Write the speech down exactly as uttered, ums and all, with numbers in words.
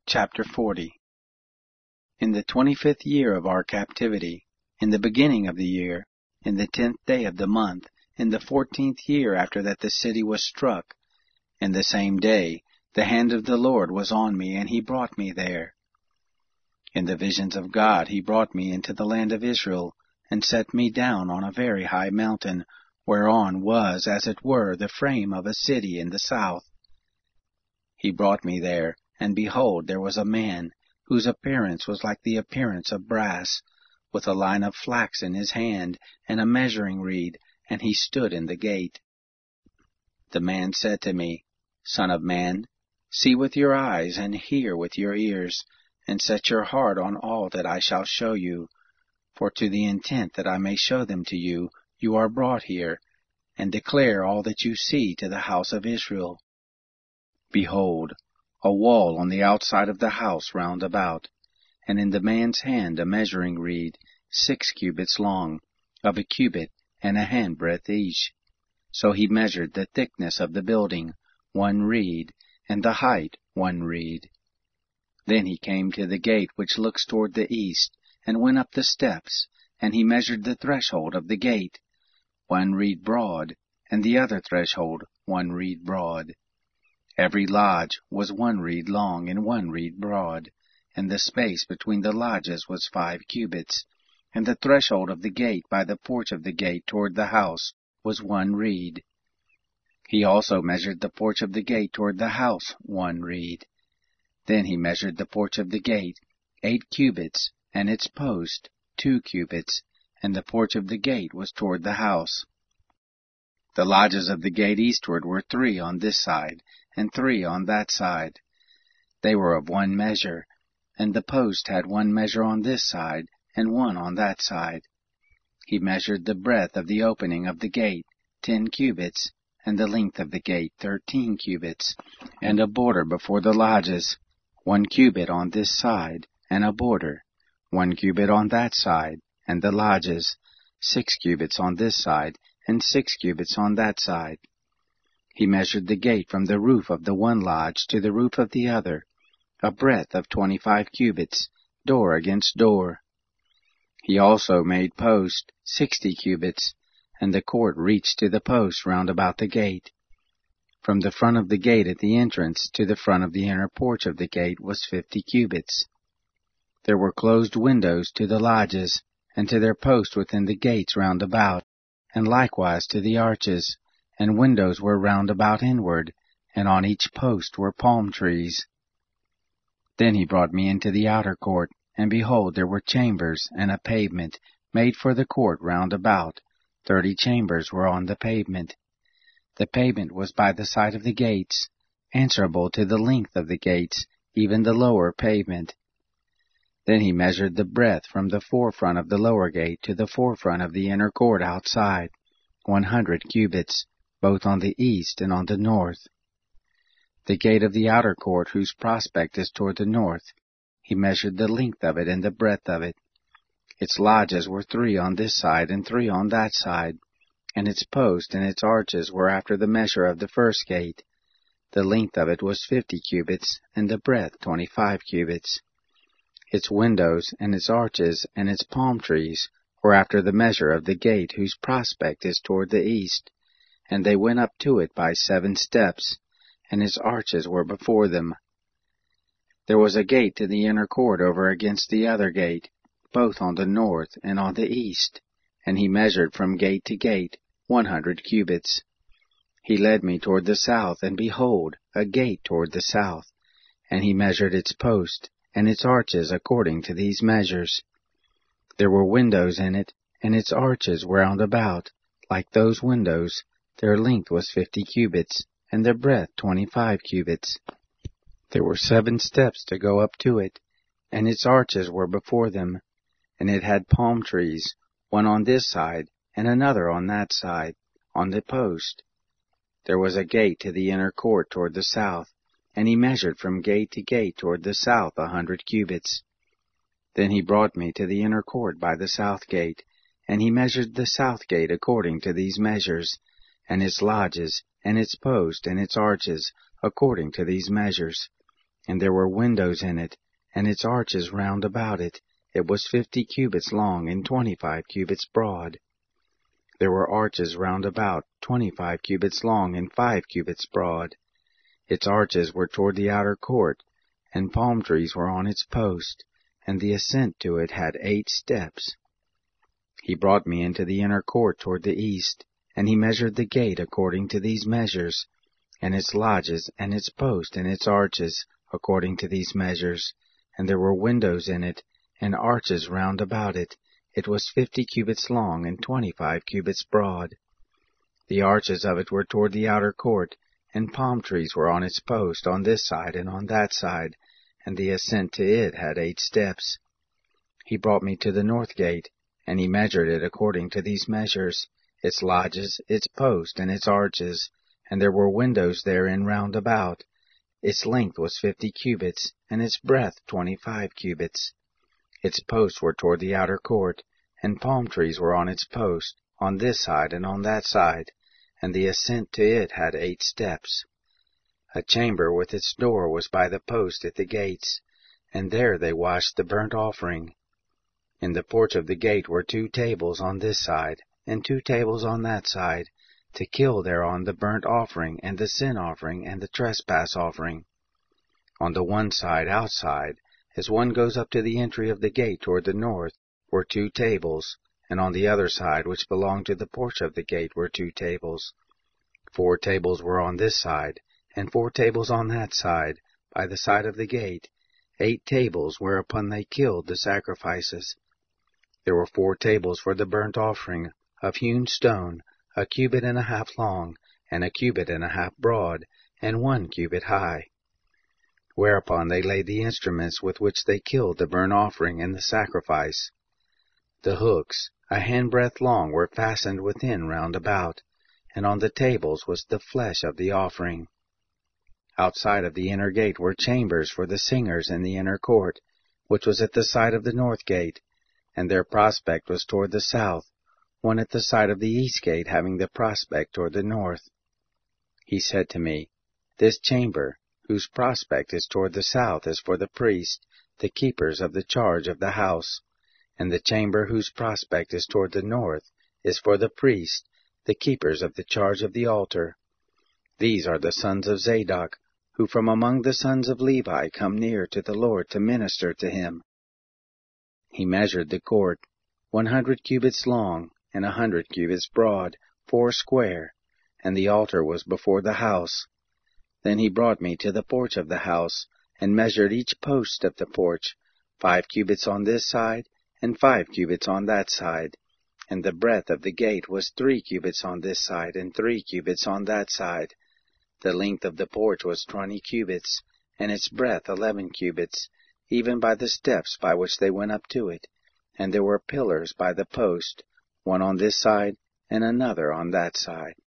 Chapter forty. In the twenty-fifth year of our captivity, in the beginning of the year, in the tenth day of the month, in the fourteenth year after that the city was struck, in the same day the hand of the Lord was on me, and he brought me there. In the visions of God he brought me into the land of Israel, and set me down on a very high mountain, whereon was, as it were, the frame of a city in the south. He brought me there, and behold, there was a man, whose appearance was like the appearance of brass, with a line of flax in his hand, and a measuring reed, and he stood in the gate. The man said to me, Son of man, see with your eyes, and hear with your ears, and set your heart on all that I shall show you. For to the intent that I may show them to you, you are brought here, and declare all that you see to the house of Israel. Behold, a wall on the outside of the house round about, and in the man's hand a measuring reed, six cubits long, of a cubit and a handbreadth each. So he measured the thickness of the building, one reed, and the height one reed. Then he came to the gate which looks toward the east, and went up the steps, and he measured the threshold of the gate, one reed broad, and the other threshold one reed broad. Every lodge was one reed long and one reed broad, and the space between the lodges was five cubits, and the threshold of the gate by the porch of the gate toward the house was one reed. He also measured the porch of the gate toward the house one reed. Then he measured the porch of the gate, eight cubits, and its post two cubits, and the porch of the gate was toward the house. The lodges of the gate eastward were three on this side, and three on that side. They were of one measure, and the post had one measure on this side, and one on that side. He measured the breadth of the opening of the gate, ten cubits, and the length of the gate, thirteen cubits, and a border before the lodges, one cubit on this side, and a border, one cubit on that side, and the lodges, six cubits on this side, and six cubits on that side. He measured the gate from the roof of the one lodge to the roof of the other, a breadth of twenty-five cubits, door against door. He also made post sixty cubits, and the court reached to the post round about the gate. From the front of the gate at the entrance to the front of the inner porch of the gate was fifty cubits. There were closed windows to the lodges, and to their posts within the gates round about, and likewise to the arches, and windows were round about inward, and on each post were palm trees. Then he brought me into the outer court, and behold, there were chambers, and a pavement, made for the court round about. Thirty chambers were on the pavement. The pavement was by the side of the gates, answerable to the length of the gates, even the lower pavement. Then he measured the breadth from the forefront of the lower gate to the forefront of the inner court outside, one hundred cubits, both on the east and on the north. The gate of the outer court, whose prospect is toward the north, he measured the length of it and the breadth of it. Its lodges were three on this side and three on that side, and its posts and its arches were after the measure of the first gate. The length of it was fifty cubits, and the breadth twenty-five cubits. Its windows and its arches and its palm trees were after the measure of the gate whose prospect is toward the east, and they went up to it by seven steps, and its arches were before them. There was a gate to the inner court over against the other gate, both on the north and on the east, and he measured from gate to gate one hundred cubits. He led me toward the south, and behold, a gate toward the south, and he measured its post and its arches according to these measures. There were windows in it, and its arches were round about, like those windows. Their length was fifty cubits, and their breadth twenty-five cubits. There were seven steps to go up to it, and its arches were before them, and it had palm trees, one on this side, and another on that side, on the post. There was a gate to the inner court toward the south, and he measured from gate to gate toward the south a hundred cubits. Then he brought me to the inner court by the south gate, and he measured the south gate according to these measures, and its lodges, and its post, and its arches, according to these measures. And there were windows in it, and its arches round about it. It was fifty cubits long, and twenty-five cubits broad. There were arches round about, twenty-five cubits long, and five cubits broad. Its arches were toward the outer court, and palm trees were on its post, and the ascent to it had eight steps. He brought me into the inner court toward the east, and he measured the gate according to these measures, and its lodges, and its post, and its arches, according to these measures. And there were windows in it, and arches round about it. It was fifty cubits long, and twenty-five cubits broad. The arches of it were toward the outer court, and palm trees were on its post, on this side and on that side, and the ascent to it had eight steps. He brought me to the north gate, and he measured it according to these measures, its lodges, its post, and its arches, and there were windows therein round about. Its length was fifty cubits, and its breadth twenty-five cubits. Its posts were toward the outer court, and palm trees were on its post, on this side and on that side, and the ascent to it had eight steps. A chamber with its door was by the post at the gates, and there they washed the burnt offering. In the porch of the gate were two tables on this side, and two tables on that side, to kill thereon the burnt offering, and the sin offering, and the trespass offering. On the one side outside, as one goes up to the entry of the gate toward the north, were two tables, and on the other side, which belonged to the porch of the gate, were two tables. Four tables were on this side, and four tables on that side, by the side of the gate, eight tables whereupon they killed the sacrifices. There were four tables for the burnt offering, of hewn stone, a cubit and a half long, and a cubit and a half broad, and one cubit high. Whereupon they laid the instruments with which they killed the burnt offering and the sacrifice. The hooks, a handbreadth long, were fastened within round about, and on the tables was the flesh of the offering. Outside of the inner gate were chambers for the singers in the inner court, which was at the side of the north gate, and their prospect was toward the south, one at the side of the east gate having the prospect toward the north. He said to me, This chamber, whose prospect is toward the south, is for the priests, the keepers of the charge of the house, and the chamber whose prospect is toward the north is for the priests, the keepers of the charge of the altar. These are the sons of Zadok, who from among the sons of Levi come near to the Lord to minister to him. He measured the court, one hundred cubits long, and a hundred cubits broad, four square, and the altar was before the house. Then he brought me to the porch of the house, and measured each post of the porch, five cubits on this side, and five cubits on that side. And the breadth of the gate was three cubits on this side, and three cubits on that side. The length of the porch was twenty cubits, and its breadth eleven cubits, even by the steps by which they went up to it. And there were pillars by the post, one on this side, and another on that side.